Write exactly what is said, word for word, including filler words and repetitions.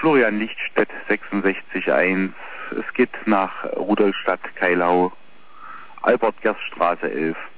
Florian Lichtstedt, sechsundsechzig eins. Es geht nach Rudolstadt, Keilau, Albert-Gerst-Straße elf.